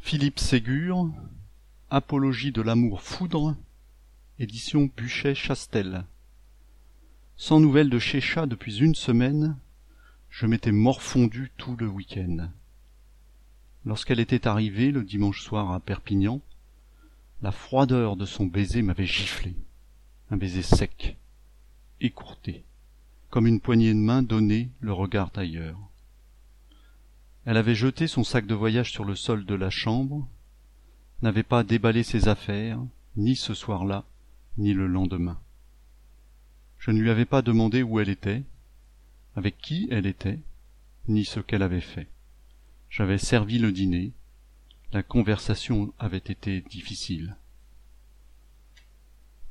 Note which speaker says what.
Speaker 1: Philippe Ségur, Apologie de l'amour foudre, édition Buchet-Chastel. Sans nouvelles de Chécha depuis une semaine, je m'étais morfondu tout le week-end. Lorsqu'elle était arrivée le dimanche soir à Perpignan, la froideur de son baiser m'avait giflé. Un baiser sec, écourté, comme une poignée de main donnée le regard ailleurs. Elle avait jeté son sac de voyage sur le sol de la chambre, n'avait pas déballé ses affaires, ni ce soir-là, ni le lendemain. Je ne lui avais pas demandé où elle était, avec qui elle était, ni ce qu'elle avait fait. J'avais servi le dîner, la conversation avait été difficile.